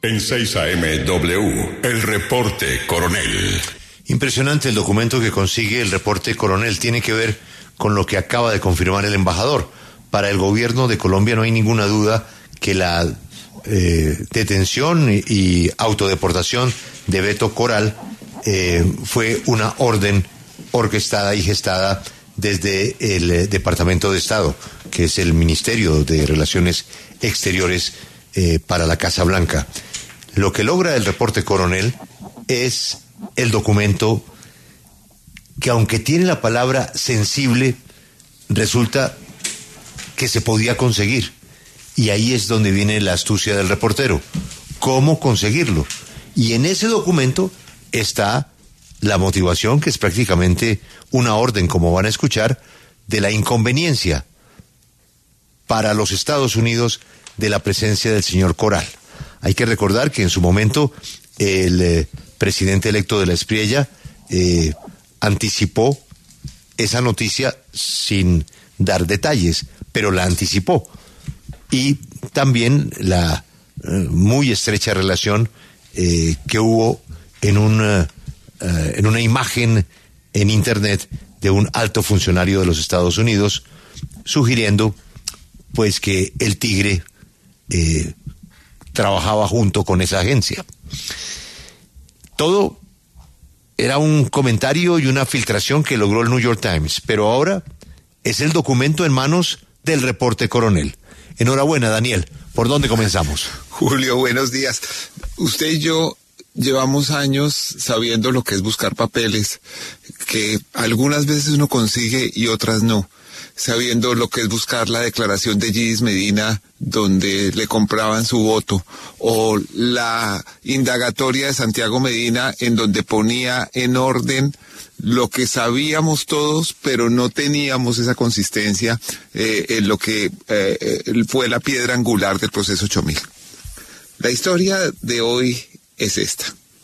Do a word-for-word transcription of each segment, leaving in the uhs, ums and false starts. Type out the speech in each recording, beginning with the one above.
En seis A M W, el reporte Coronel. Impresionante el documento que consigue el reporte Coronel. Tiene que ver con lo que acaba de confirmar el embajador. Para el gobierno de Colombia no hay ninguna duda que la eh, detención y, y autodeportación de Beto Coral eh, fue una orden orquestada y gestada desde el eh, Departamento de Estado, que es el Ministerio de Relaciones Exteriores eh, para la Casa Blanca. Lo que logra el reporte Coronel es el documento que, aunque tiene la palabra sensible, resulta que se podía conseguir. Y ahí es donde viene la astucia del reportero. ¿Cómo conseguirlo? Y en ese documento está la motivación, que es prácticamente una orden, como van a escuchar, de la inconveniencia para los Estados Unidos de la presencia del señor Coral. Hay que recordar que en su momento el eh, presidente electo de la Espriella eh, anticipó esa noticia sin dar detalles, pero la anticipó. Y también la eh, muy estrecha relación eh, que hubo en, un, uh, uh, en una imagen en Internet de un alto funcionario de los Estados Unidos, sugiriendo pues que el Tigre eh, trabajaba junto con esa agencia. Todo era un comentario y una filtración que logró el New York Times, pero ahora es el documento en manos del reporte Coronel. Enhorabuena, Daniel. ¿Por dónde comenzamos? Julio, buenos días. Usted y yo llevamos años sabiendo lo que es buscar papeles, que algunas veces uno consigue y otras no. Sabiendo lo que es buscar la declaración de Gidis Medina, donde le compraban su voto, o la indagatoria de Santiago Medina, en donde ponía en orden lo que sabíamos todos, pero no teníamos esa consistencia eh, en lo que eh, fue la piedra angular del proceso ocho mil. La historia de hoy es esta.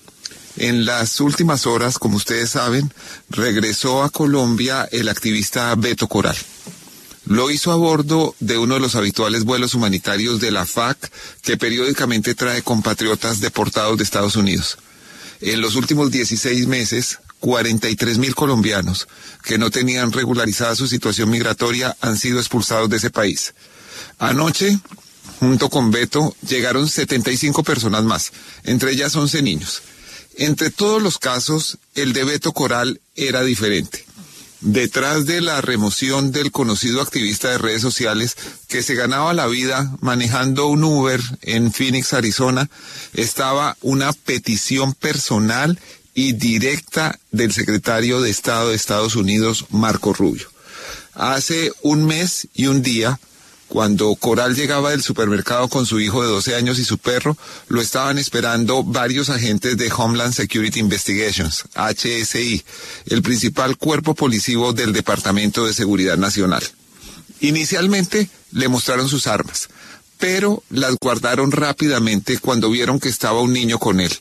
En las últimas horas, como ustedes saben, regresó a Colombia el activista Beto Coral. Lo hizo a bordo de uno de los habituales vuelos humanitarios de la F A C, que periódicamente trae compatriotas deportados de Estados Unidos. En los últimos dieciséis meses, cuarenta y tres mil colombianos que no tenían regularizada su situación migratoria han sido expulsados de ese país. Anoche, junto con Beto, llegaron setenta y cinco personas más, entre ellas once niños. Entre todos los casos, el de Beto Coral era diferente. Detrás de la remoción del conocido activista de redes sociales que se ganaba la vida manejando un Uber en Phoenix, Arizona, estaba una petición personal y directa del secretario de Estado de Estados Unidos, Marco Rubio. Hace un mes y un día, cuando Coral llegaba del supermercado con su hijo de doce años y su perro, lo estaban esperando varios agentes de Homeland Security Investigations, H S I, el principal cuerpo policivo del Departamento de Seguridad Nacional. Inicialmente le mostraron sus armas, pero las guardaron rápidamente cuando vieron que estaba un niño con él.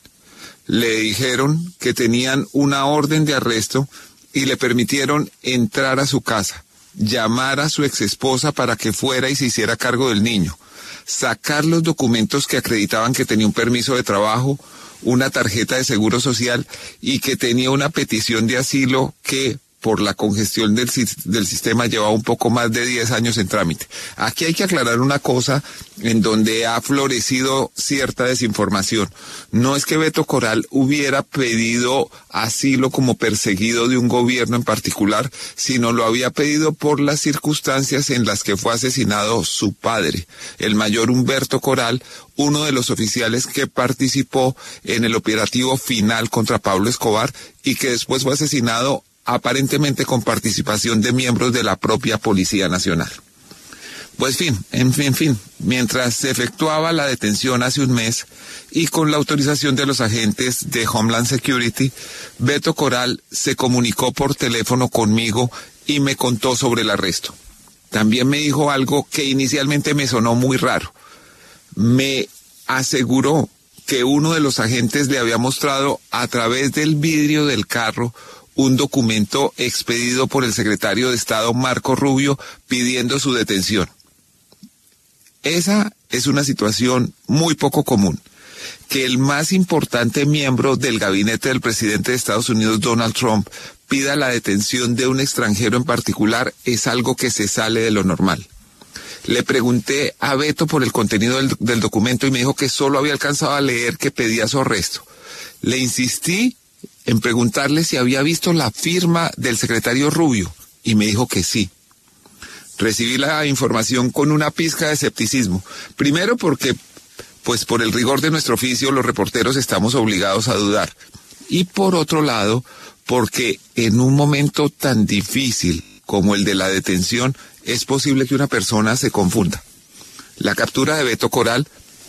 Le dijeron que tenían una orden de arresto y le permitieron entrar a su casa, llamar a su exesposa para que fuera y se hiciera cargo del niño, sacar los documentos que acreditaban que tenía un permiso de trabajo, una tarjeta de seguro social y que tenía una petición de asilo que, por la congestión del, del sistema, llevaba un poco más de diez años en trámite. Aquí hay que aclarar una cosa en donde ha florecido cierta desinformación. No es que Beto Coral hubiera pedido asilo como perseguido de un gobierno en particular, sino lo había pedido por las circunstancias en las que fue asesinado su padre, el mayor Humberto Coral, uno de los oficiales que participó en el operativo final contra Pablo Escobar y que después fue asesinado aparentemente con participación de miembros de la propia Policía Nacional. Pues fin, en fin, en fin, mientras se efectuaba la detención hace un mes y con la autorización de los agentes de Homeland Security, Beto Coral se comunicó por teléfono conmigo y me contó sobre el arresto. También me dijo algo que inicialmente me sonó muy raro. Me aseguró que uno de los agentes le había mostrado a través del vidrio del carro un documento expedido por el secretario de Estado Marco Rubio pidiendo su detención. Esa es una situación muy poco común, que el más importante miembro del gabinete del presidente de Estados Unidos, Donald Trump, pida la detención de un extranjero en particular es algo que se sale de lo normal. Le pregunté a Beto por el contenido del, del documento y me dijo que solo había alcanzado a leer que pedía su arresto. Le insistí en preguntarle si había visto la firma del secretario Rubio y me dijo que sí. Recibí la información con una pizca de escepticismo. Primero porque, pues por el rigor de nuestro oficio, los reporteros estamos obligados a dudar. Y por otro lado, porque en un momento tan difícil como el de la detención, es posible que una persona se confunda. La captura de Beto Coral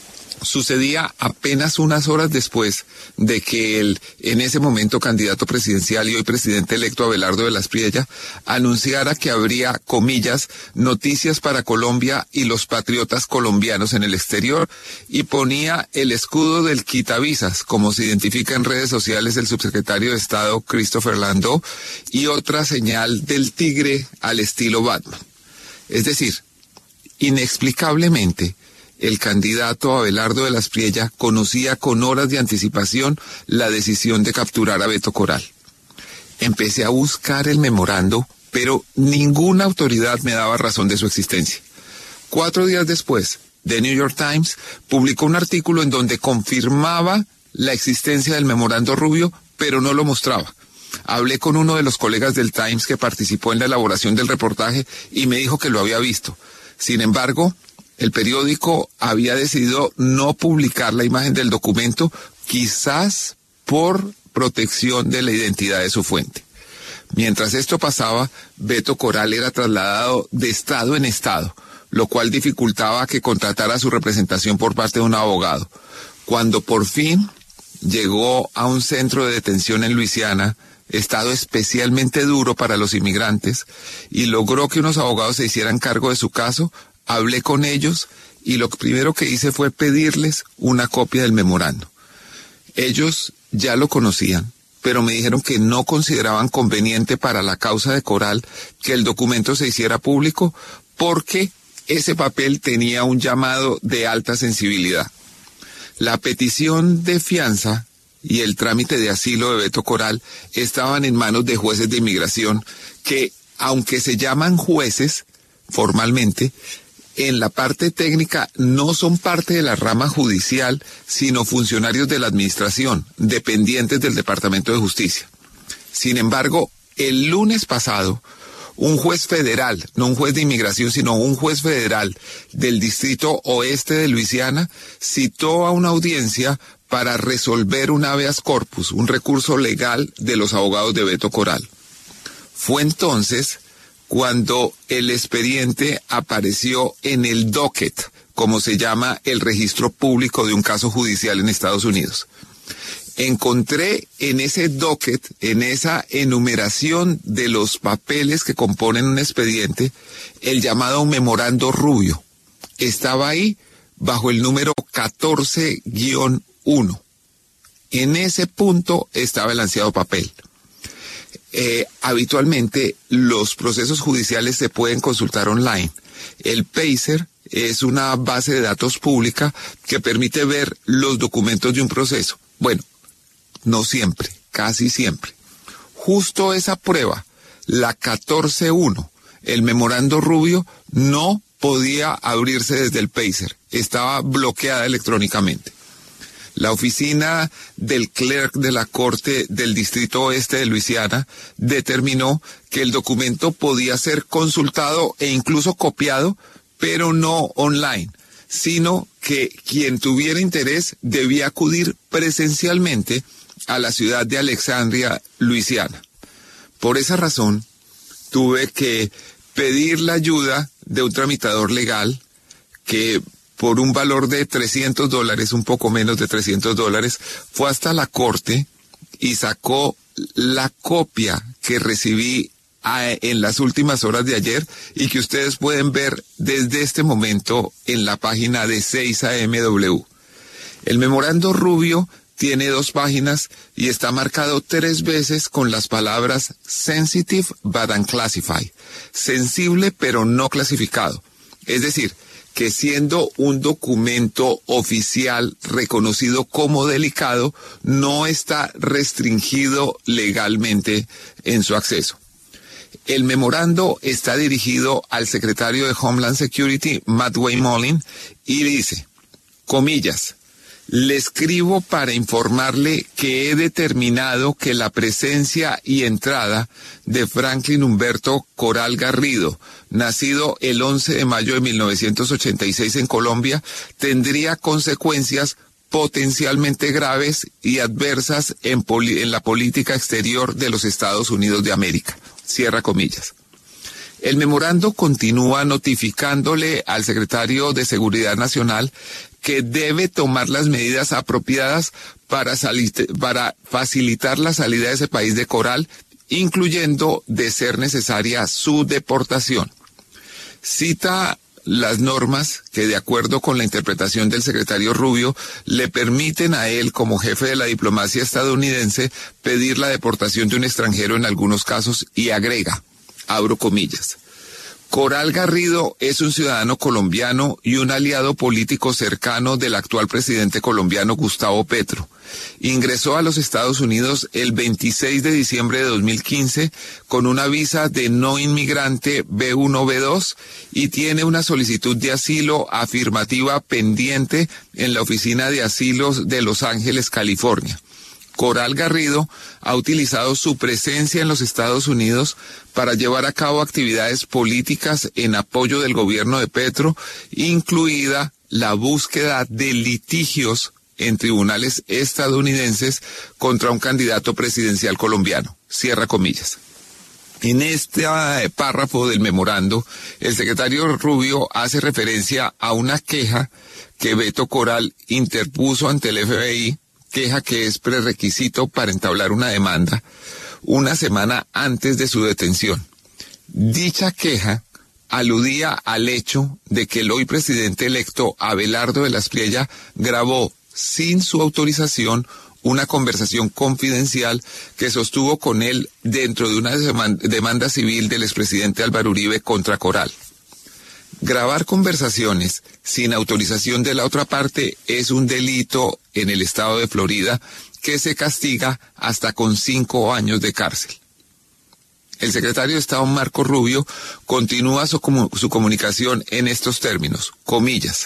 sucedía apenas unas horas después de que el, en ese momento, candidato presidencial y hoy presidente electo Abelardo de las Priella, anunciara que habría, comillas, noticias para Colombia y los patriotas colombianos en el exterior, y ponía el escudo del quitavisas, como se identifica en redes sociales el subsecretario de Estado Christopher Landau, y otra señal del tigre al estilo Batman. Es decir, inexplicablemente, el candidato Abelardo de las Priella conocía con horas de anticipación la decisión de capturar a Beto Coral. Empecé a buscar el memorando, pero ninguna autoridad me daba razón de su existencia. Cuatro días después, The New York Times publicó un artículo en donde confirmaba la existencia del memorando Rubio, pero no lo mostraba. Hablé con uno de los colegas del Times que participó en la elaboración del reportaje y me dijo que lo había visto. Sin embargo, el periódico había decidido no publicar la imagen del documento, quizás por protección de la identidad de su fuente. Mientras esto pasaba, Beto Coral era trasladado de estado en estado, lo cual dificultaba que contratara su representación por parte de un abogado. Cuando por fin llegó a un centro de detención en Luisiana, estado especialmente duro para los inmigrantes, y logró que unos abogados se hicieran cargo de su caso, hablé con ellos y lo primero que hice fue pedirles una copia del memorando. Ellos ya lo conocían, pero me dijeron que no consideraban conveniente para la causa de Coral que el documento se hiciera público porque ese papel tenía un llamado de alta sensibilidad. La petición de fianza y el trámite de asilo de Beto Coral estaban en manos de jueces de inmigración que, aunque se llaman jueces formalmente, en la parte técnica no son parte de la rama judicial, sino funcionarios de la administración, dependientes del Departamento de Justicia. Sin embargo, el lunes pasado, un juez federal, no un juez de inmigración, sino un juez federal del Distrito Oeste de Luisiana, citó a una audiencia para resolver un habeas corpus, un recurso legal de los abogados de Beto Coral. Fue entonces cuando el expediente apareció en el docket, como se llama el registro público de un caso judicial en Estados Unidos. Encontré en ese docket, en esa enumeración de los papeles que componen un expediente, el llamado memorando Rubio. Estaba ahí bajo el número catorce guión uno. En ese punto estaba el ansiado papel. Eh, habitualmente los procesos judiciales se pueden consultar online. El Pacer es una base de datos pública que permite ver los documentos de un proceso. Bueno, no siempre, casi siempre. Justo esa prueba, la catorce uno, el memorando Rubio, no podía abrirse desde el Pacer, estaba bloqueada electrónicamente. La oficina del clerk de la Corte del Distrito Oeste de Luisiana determinó que el documento podía ser consultado e incluso copiado, pero no online, sino que quien tuviera interés debía acudir presencialmente a la ciudad de Alexandria, Luisiana. Por esa razón, tuve que pedir la ayuda de un tramitador legal que, por un valor de trescientos dólares, un poco menos de trescientos dólares, fue hasta la corte y sacó la copia que recibí a, en las últimas horas de ayer y que ustedes pueden ver desde este momento en la página de seis A M W. El memorando Rubio tiene dos páginas y está marcado tres veces con las palabras sensitive but unclassified, sensible pero no clasificado. Es decir, que siendo un documento oficial reconocido como delicado, no está restringido legalmente en su acceso. El memorando está dirigido al secretario de Homeland Security, Matt Mullen, y dice, comillas, le escribo para informarle que he determinado que la presencia y entrada de Franklin Humberto Coral Garrido, nacido el once de mayo de mil novecientos ochenta y seis en Colombia, tendría consecuencias potencialmente graves y adversas en, poli- en la política exterior de los Estados Unidos de América. Cierra comillas. El memorando continúa notificándole al secretario de Seguridad Nacional que debe tomar las medidas apropiadas para, salit- para facilitar la salida de ese país de Coral, incluyendo, de ser necesaria, su deportación. Cita las normas que, de acuerdo con la interpretación del secretario Rubio, le permiten a él, como jefe de la diplomacia estadounidense, pedir la deportación de un extranjero en algunos casos, y agrega, abro comillas, Coral Garrido es un ciudadano colombiano y un aliado político cercano del actual presidente colombiano Gustavo Petro. Ingresó a los Estados Unidos el veintiséis de diciembre de dos mil quince con una visa de no inmigrante B uno B dos y tiene una solicitud de asilo afirmativa pendiente en la Oficina de Asilos de Los Ángeles, California. Coral Garrido ha utilizado su presencia en los Estados Unidos para llevar a cabo actividades políticas en apoyo del gobierno de Petro, incluida la búsqueda de litigios en tribunales estadounidenses contra un candidato presidencial colombiano. Cierra comillas. En este párrafo del memorando, el secretario Rubio hace referencia a una queja que Beto Coral interpuso ante el F B I, queja que es prerequisito para entablar una demanda, una semana antes de su detención. Dicha queja aludía al hecho de que el hoy presidente electo Abelardo de la Espriella grabó sin su autorización una conversación confidencial que sostuvo con él dentro de una demanda civil del expresidente Álvaro Uribe contra Coral. Grabar conversaciones sin autorización de la otra parte es un delito en el estado de Florida que se castiga hasta con cinco años de cárcel. El secretario de Estado Marco Rubio continúa su, su comunicación en estos términos, comillas.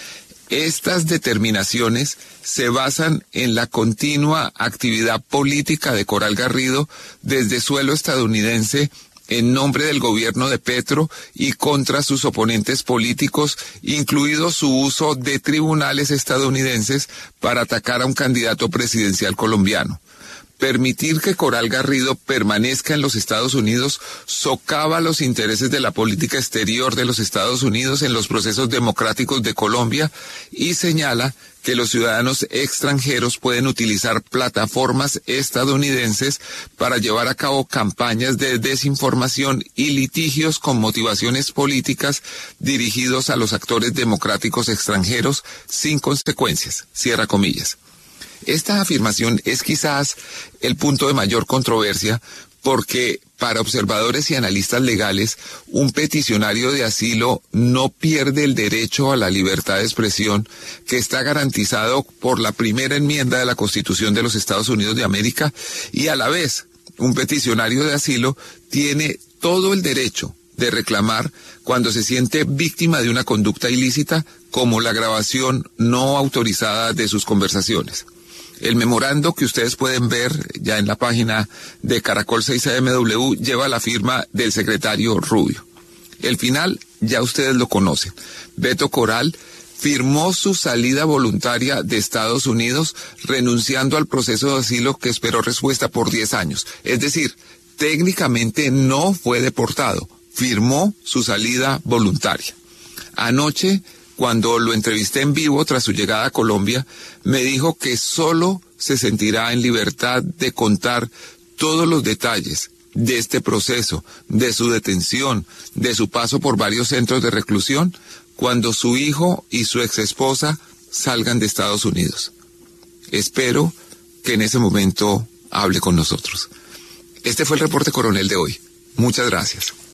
Estas determinaciones se basan en la continua actividad política de Coral Garrido desde suelo estadounidense en nombre del gobierno de Petro y contra sus oponentes políticos, incluido su uso de tribunales estadounidenses para atacar a un candidato presidencial colombiano. Permitir que Coral Garrido permanezca en los Estados Unidos socava los intereses de la política exterior de los Estados Unidos en los procesos democráticos de Colombia y señala que los ciudadanos extranjeros pueden utilizar plataformas estadounidenses para llevar a cabo campañas de desinformación y litigios con motivaciones políticas dirigidos a los actores democráticos extranjeros sin consecuencias. Cierra comillas. Esta afirmación es quizás el punto de mayor controversia porque para observadores y analistas legales, un peticionario de asilo no pierde el derecho a la libertad de expresión que está garantizado por la primera enmienda de la Constitución de los Estados Unidos de América y a la vez un peticionario de asilo tiene todo el derecho de reclamar cuando se siente víctima de una conducta ilícita como la grabación no autorizada de sus conversaciones. El memorando que ustedes pueden ver ya en la página de Caracol seis A M W lleva la firma del secretario Rubio. El final ya ustedes lo conocen. Beto Coral firmó su salida voluntaria de Estados Unidos renunciando al proceso de asilo que esperó respuesta por diez años. Es decir, técnicamente no fue deportado, firmó su salida voluntaria. Anoche, cuando lo entrevisté en vivo tras su llegada a Colombia, me dijo que solo se sentirá en libertad de contar todos los detalles de este proceso, de su detención, de su paso por varios centros de reclusión, cuando su hijo y su exesposa salgan de Estados Unidos. Espero que en ese momento hable con nosotros. Este fue el reporte coronel de hoy. Muchas gracias.